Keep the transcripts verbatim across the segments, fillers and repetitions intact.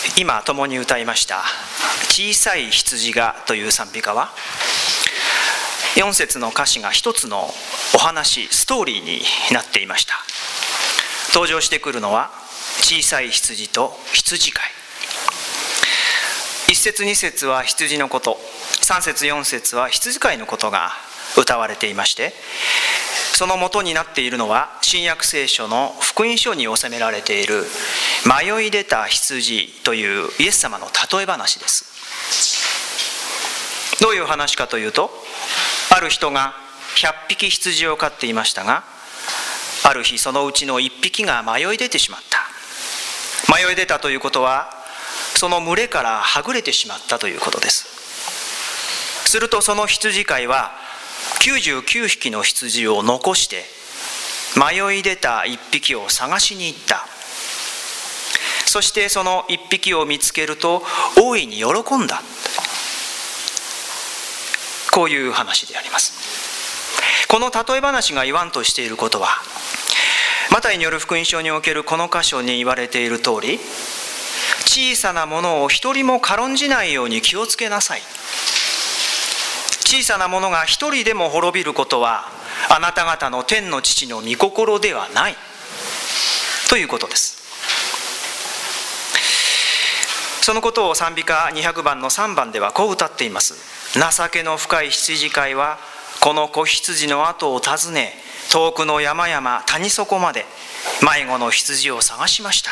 今共に歌いました小さい羊がという賛美歌は、よん節の歌詞が一つのお話、ストーリーになっていました。登場してくるのは小さい羊と羊飼い。一節二節は羊のこと、三節四節は羊飼いのことが歌われていまして、その元になっているのは新約聖書の福音書に収められている迷い出た羊というイエス様の例え話です。どういう話かというと、ある人がひゃっぴき羊を飼っていましたが、ある日そのうちのいっぴきが迷い出てしまった。迷い出たということは、その群れからはぐれてしまったということです。するとその羊飼いはきゅうじゅうきゅうひきの羊を残して迷い出たいっぴきを探しに行った。そしてそのいっぴきを見つけると大いに喜んだ。こういう話であります。この例え話が言わんとしていることは、マタイによる福音書におけるこの箇所に言われている通り、小さなものを一人も軽んじないように気をつけなさい。小さなものが一人でも滅びることはあなた方の天の父の御心ではないということです。そのことを賛美歌にひゃくばんのさんばんではこう歌っています。情けの深い羊飼いはこの子羊の後を訪ね、遠くの山々谷底まで迷子の羊を探しました。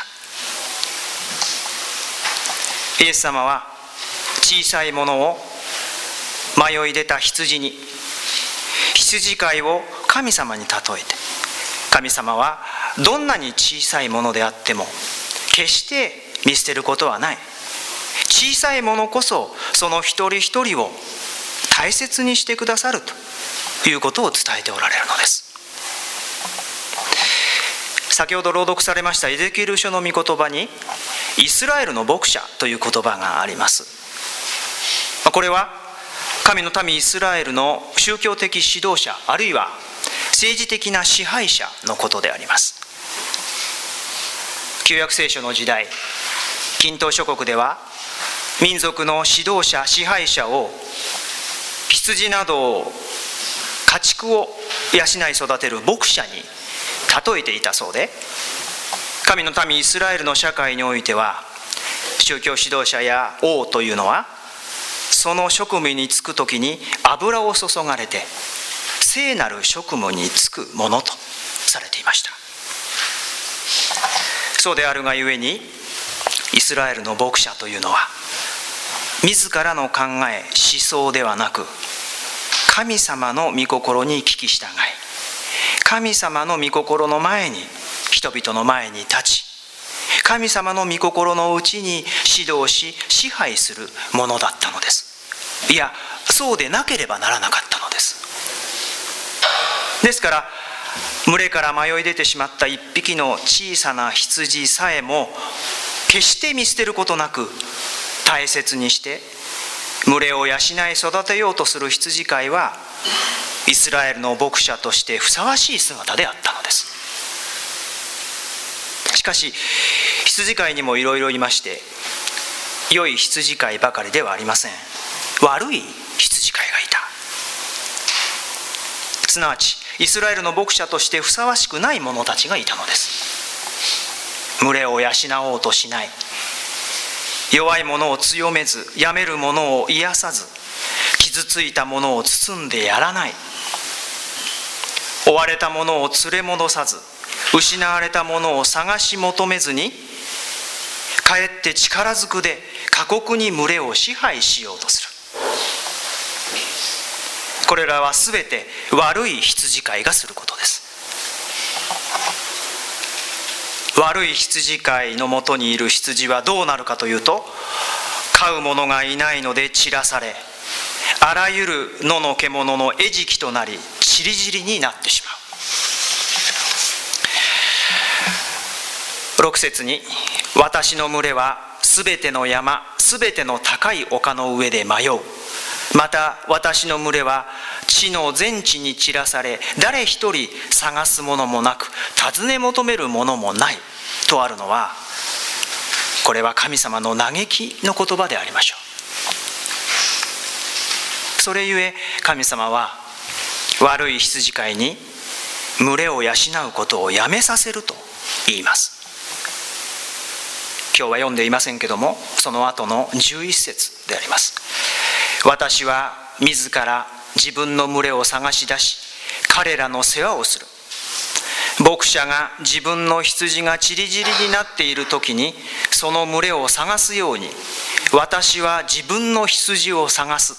イエス様は小さいものを迷い出た羊に、羊飼いを神様に例えて、神様はどんなに小さいものであっても決して見捨てることはない。小さいものこそその一人一人を大切にしてくださるということを伝えておられるのです。先ほど朗読されましたエゼキエル書の御言葉に、イスラエルの牧者という言葉があります。これは神の民イスラエルの宗教的指導者、あるいは政治的な支配者のことであります。旧約聖書の時代、近東諸国では民族の指導者、支配者を羊などを家畜を養い育てる牧者に例えていたそうで、神の民イスラエルの社会においては宗教指導者や王というのはその職務に就くときに油を注がれて聖なる職務に就くものとされていました。そうであるがゆえに、イスラエルの牧者というのは自らの考え、思想ではなく、神様の御心に聞き従い、神様の御心の前に、人々の前に立ち、神様の御心のうちに指導し支配するものだったのです。いや、そうでなければならなかったのです。ですから群れから迷い出てしまった一匹の小さな羊さえも決して見捨てることなく大切にして群れを養い育てようとする羊飼いは、イスラエルの牧者としてふさわしい姿であったのです。しかし羊飼いにもいろいろいまして、良い羊飼いばかりではありません。悪い羊飼いがいた。すなわちイスラエルの牧者としてふさわしくない者たちがいたのです。群れを養おうとしない、弱い者を強めず、病める者を癒さず、傷ついた者を包んでやらない、追われた者を連れ戻さず、失われた者を探し求めずに、かえって力ずくで過酷に群れを支配しようとする。これらはすべて悪い羊飼いがすることです。悪い羊飼いのもとにいる羊はどうなるかというと、飼う者がいないので散らされ、あらゆる野の獣の餌食となり、散り散りになってしまう。ろく節に、私の群れはすべての山、すべての高い丘の上で迷う。また私の群れは地の全地に散らされ、誰一人探すものもなく、尋ね求めるものもないとあるのは、 これは神様の嘆きの言葉でありましょう。それゆえ神様は悪い羊飼いに群れを養うことをやめさせると言います。今日は読んでいませんけども、その後のじゅういっ節であります。私は自ら自分の群れを探し出し、彼らの世話をする。牧者が自分の羊がちりぢりになっている時にその群れを探すように、私は自分の羊を探す。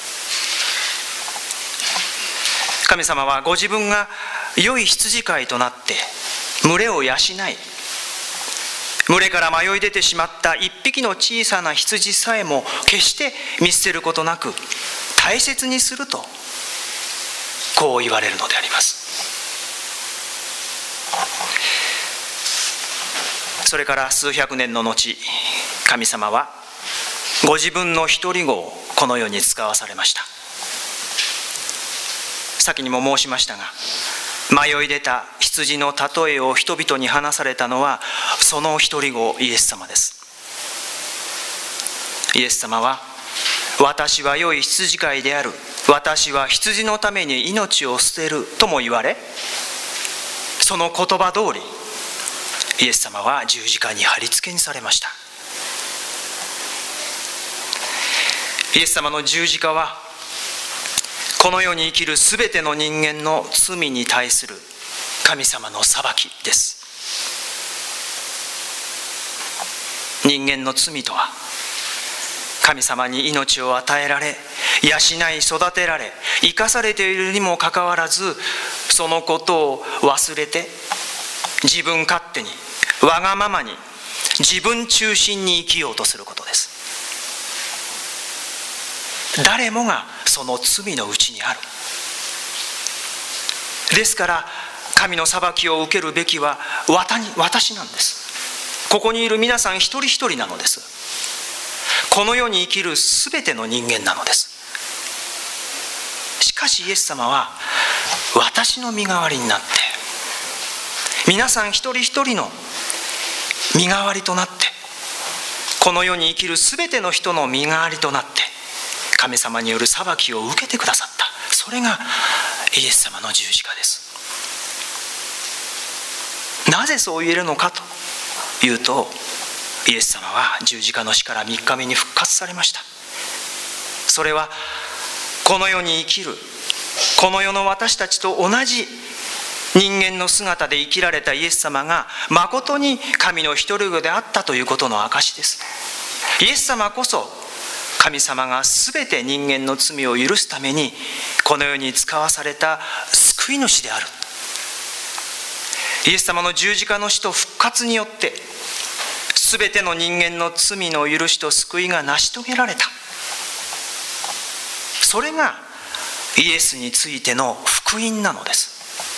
神様はご自分が良い羊飼いとなって群れを養い、群れから迷い出てしまった一匹の小さな羊さえも決して見捨てることなく大切にすると、こう言われるのであります。それから数百年の後、神様はご自分の一人子をこの世に使わされました。先にも申しましたが、迷い出た羊の例えを人々に話されたのはその一人子イエス様です。イエス様は、私は良い羊飼いである、私は羊のために命を捨てるとも言われ、その言葉通りイエス様は十字架に貼り付けにされました。イエス様の十字架はこの世に生きるすべての人間の罪に対する神様の裁きです。人間の罪とは、神様に命を与えられ、養い育てられ、生かされているにもかかわらず、そのことを忘れて自分勝手に、わがままに、自分中心に生きようとすることです。誰もがその罪のうちにある。ですから神の裁きを受けるべきは私なんです。ここにいる皆さん一人一人なのです。この世に生きるすべての人間なのです。しかしイエス様は私の身代わりになって、皆さん一人一人の身代わりとなって、この世に生きるすべての人の身代わりとなって神様による裁きを受けてくださった。それがイエス様の十字架です。なぜそう言えるのかというと、イエス様は十字架の死からみっかめに復活されました。それはこの世に生きる、この世の私たちと同じ人間の姿で生きられたイエス様が誠に神の一人子であったということの証です。イエス様こそ神様がすべて人間の罪を許すためにこの世に使わされた救い主である。イエス様の十字架の死と復活によってすべての人間の罪の許しと救いが成し遂げられた。それがイエスについての福音なのです。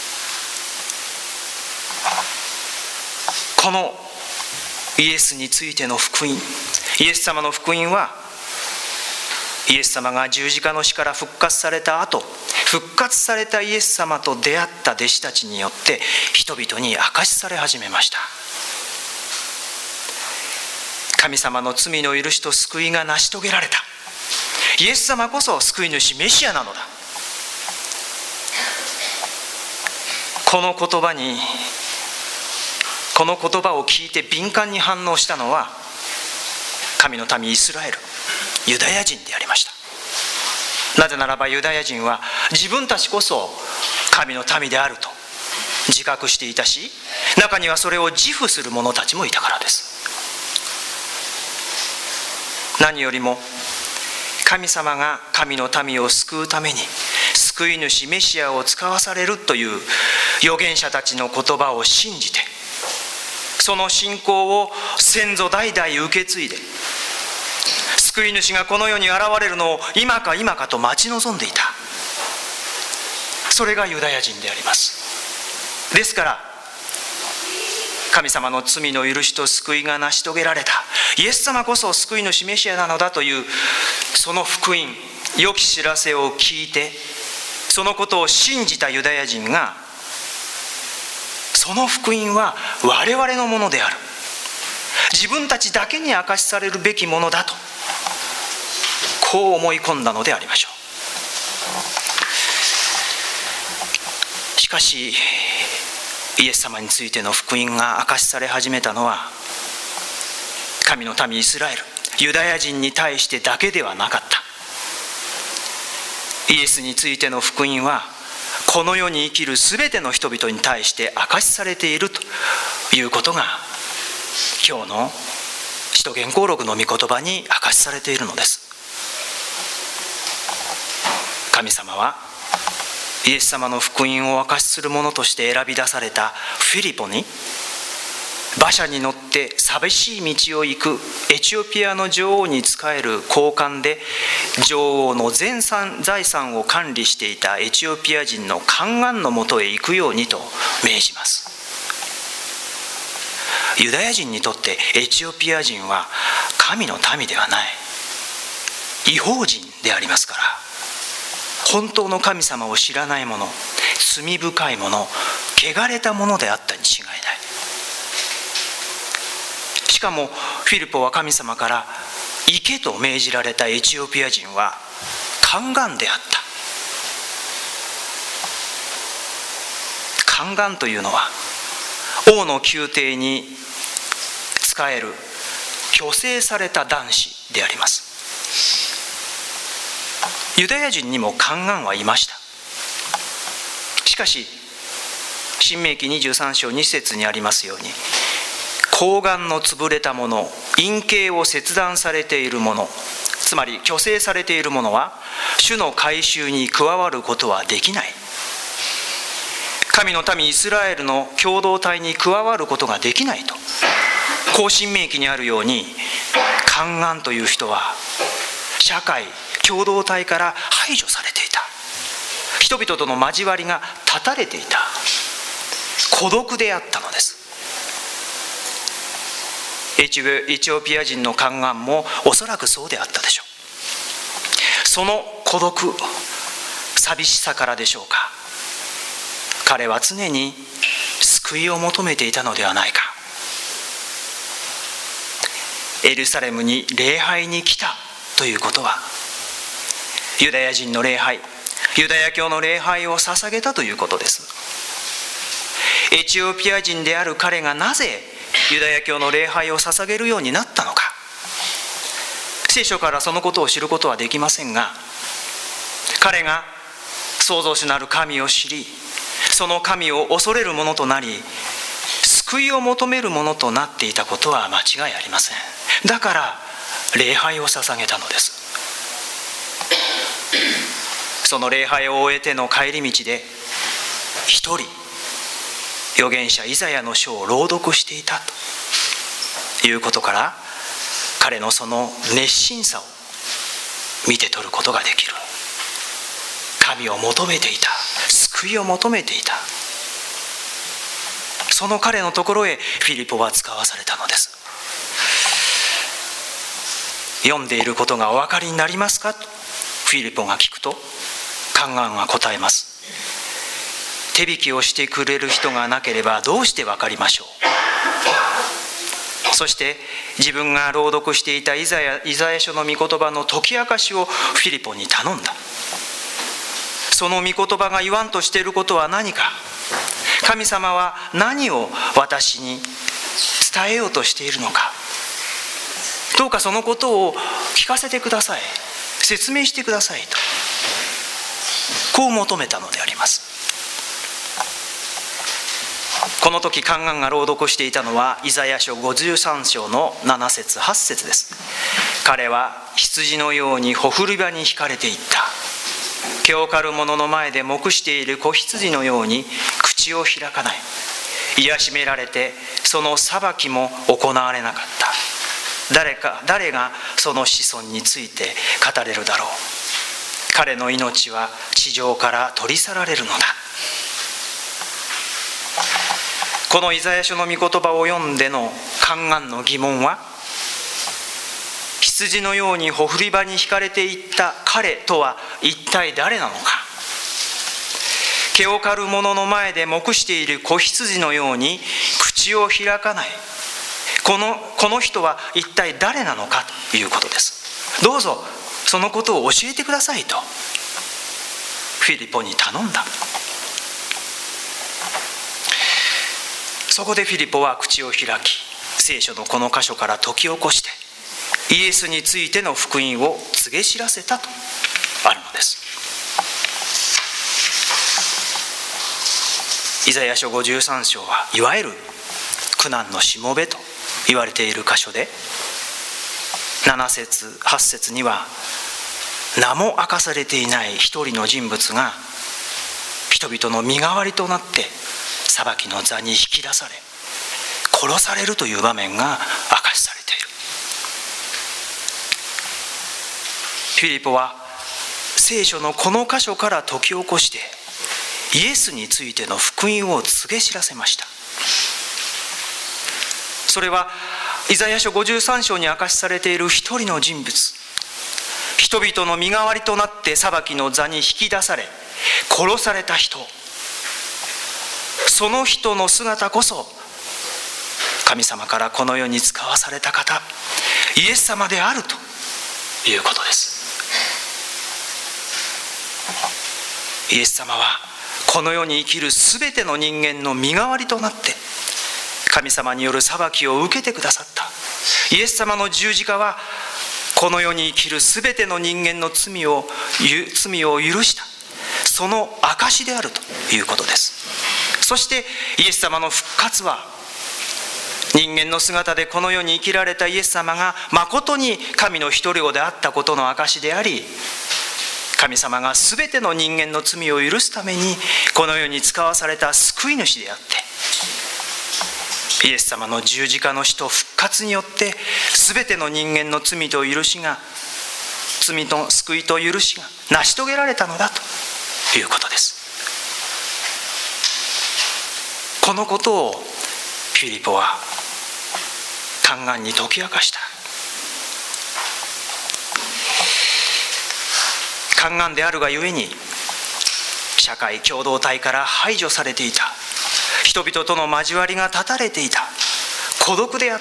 このイエスについての福音、イエス様の福音は、イエス様が十字架の死から復活された後、復活されたイエス様と出会った弟子たちによって人々に明かしされ始めました。神様の罪の許しと救いが成し遂げられた。イエス様こそ救い主メシアなのだ。この言葉にこの言葉を聞いて敏感に反応したのは神の民イスラエル、ユダヤ人でありました。なぜならばユダヤ人は自分たちこそ神の民であると自覚していたし、中にはそれを自負する者たちもいたからです。何よりも神様が神の民を救うために救い主メシアを使わされるという預言者たちの言葉を信じて、その信仰を先祖代々受け継いで、救い主がこの世に現れるのを今か今かと待ち望んでいた。それがユダヤ人であります。ですから神様の罪の許しと救いが成し遂げられたイエス様こそ救い主メシアなのだというその福音、良き知らせを聞いて、そのことを信じたユダヤ人が、その福音は我々のものである、 自分たちだけに明かしされるべきものだと、こう思い込んだのでありましょう。しかしイエス様についての福音が明かしされ始めたのは、神の民イスラエル、ユダヤ人に対してだけではなかった。イエスについての福音はこの世に生きるすべての人々に対して明かしされているということが、今日の使徒言行録の御言葉に明かしされているのです。神様はイエス様の福音を明かしする者として選び出されたフィリポに、馬車に乗って寂しい道を行くエチオピアの女王に仕える高官で、女王の全財産を管理していたエチオピア人の宦官のもとへ行くようにと命じます。ユダヤ人にとってエチオピア人は神の民ではない、異邦人でありますから、本当の神様を知らない者、罪深い者、汚れた者であったに違いない。しかもフィリポは神様から行けと命じられたエチオピア人は宦官であった。宦官というのは王の宮廷に仕える挙制された男子であります。ユダヤ人にも宦官はいました。しかし申命記にじゅうさん章に節にありますように、睾丸の潰れた者、陰茎を切断されている者、つまり挙制されている者は主の改宗に加わることはできない。神の民イスラエルの共同体に加わることができないと、こう申命記にあるように、宦官という人は社会共同体から排除されていた。人々との交わりが断たれていた。孤独であったのです。エチオピア人の宦官もおそらくそうであったでしょう。その孤独、寂しさからでしょうか、彼は常に救いを求めていたのではないか。エルサレムに礼拝に来たということは、ユダヤ人の礼拝、ユダヤ教の礼拝を捧げたということです。エチオピア人である彼がなぜユダヤ教の礼拝を捧げるようになったのか、聖書からそのことを知ることはできませんが、彼が創造主なる神を知り、その神を恐れる者となり、救いを求める者となっていたことは間違いありません。だから礼拝を捧げたのです。その礼拝を終えての帰り道で、一人預言者イザヤの書を朗読していたということから、彼のその熱心さを見て取ることができる。神を求めていた、救いを求めていた。その彼のところへフィリポは使わされたのです。読んでいることがお分かりになりますかとフィリポが聞くと、宦官は答えます。手引きをしてくれる人がなければどうして分かりましょう。そして自分が朗読していたイザヤ、イザヤ書の御言葉の解き明かしをフィリポに頼んだ。その御言葉が言わんとしていることは何か、神様は何を私に伝えようとしているのか、どうかそのことを聞かせてください、説明してくださいと、こう求めたのであります。この時宦官が朗読していたのはイザヤ書ごじゅうさん章のなな節はち節です。彼は羊のようにほふり場に引かれていった。毛を刈る者の前で黙している子羊のように口を開かない。癒しめられてその裁きも行われなかった。誰か誰がその子孫について語れるだろう。彼の命は地上から取り去られるのだ。このイザヤ書の御言葉を読んでの宦官の疑問は、羊のようにほふり場に引かれていった彼とは一体誰なのか。毛を刈る者の前で黙している子羊のように口を開かない。 この、この人は一体誰なのかということです。どうぞそのことを教えてくださいとフィリポに頼んだ。そこでフィリポは口を開き、聖書のこの箇所から解き起こしてイエスについての福音を告げ知らせたとあるのです。イザヤ書ごじゅうさん章はいわゆる苦難のしもべと言われている箇所で、なな節はち節には名も明かされていない一人の人物が人々の身代わりとなって裁きの座に引き出され殺されるという場面が明かしされている。フィリポは聖書のこの箇所から解き起こしてイエスについての福音を告げ知らせました。それはイザヤ書ごじゅうさん章に明かしされている一人の人物、人々の身代わりとなって裁きの座に引き出され殺された人、その人の姿こそ神様からこの世に使わされた方、イエス様であるということです。イエス様はこの世に生きるすべての人間の身代わりとなって神様による裁きを受けてくださった。イエス様の十字架はこの世に生きるすべての人間の罪を、罪を許したその証であるということです。そしてイエス様の復活は人間の姿でこの世に生きられたイエス様が誠に神の一人子であったことの証であり、神様がすべての人間の罪を許すためにこの世に使わされた救い主であって、イエス様の十字架の死と復活によってすべての人間の罪と許しが罪の救いと許しが成し遂げられたのだということです。このことをフィリポは嘆願に解き明かした。嘆願であるがゆえに社会共同体から排除されていた、人々との交わりが断たれていた、孤独であった、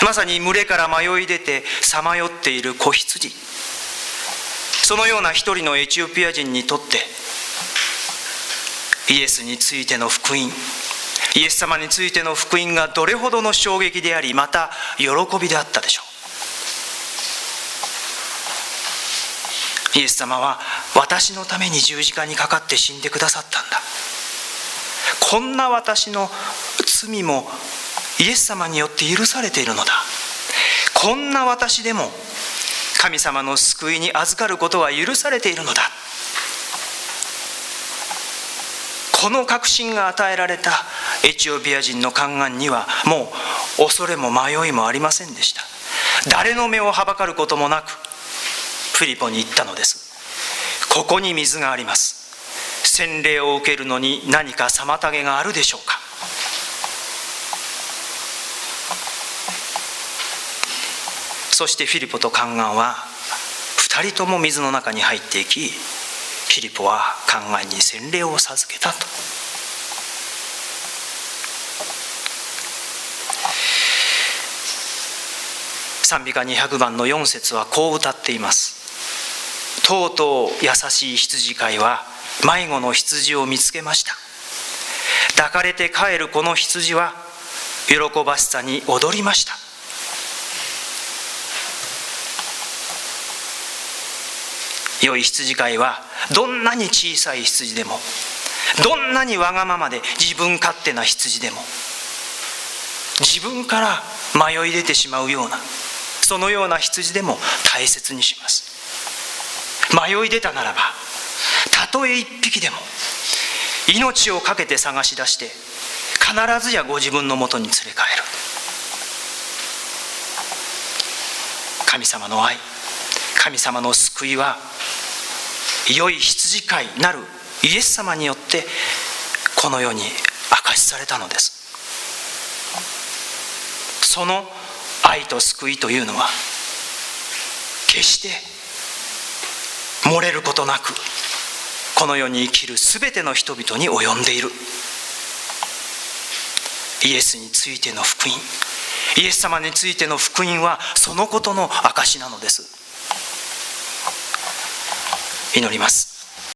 まさに群れから迷い出てさまよっている子羊、そのような一人のエチオピア人にとってイエスについての福音、イエス様についての福音がどれほどの衝撃であり、また喜びであったでしょう。イエス様は私のために十字架にかかって死んでくださったんだ。こんな私の罪もイエス様によって許されているのだ。こんな私でも神様の救いに預かることは許されているのだ。この確信が与えられたエチオピア人の嘆願にはもう恐れも迷いもありませんでした。誰の目をはばかることもなくフィリポに言ったのです。ここに水があります。洗礼を受けるのに何か妨げがあるでしょうか。そしてフィリポと嘆願は二人とも水の中に入っていき、フィリポは嘆願に洗礼を授けたと。賛美歌にひゃくばんのよん節はこう歌っています。とうとう優しい羊飼いは迷子の羊を見つけました。抱かれて帰るこの羊は喜ばしさに踊りました。良い羊飼いはどんなに小さい羊でも、どんなにわがままで自分勝手な羊でも、自分から迷い出てしまうようなそのような羊でも大切にします。迷い出たならばたとえ一匹でも命を懸けて探し出して必ずやご自分のもとに連れ帰る。神様の愛、神様の救いは良い羊飼いなるイエス様によってこの世に明かしされたのです。その愛と救いというのは決して漏れることなくこの世に生きるすべての人々に及んでいる。 イエスについての福音、イエス様についての福音はそのことの証なのです。祈ります。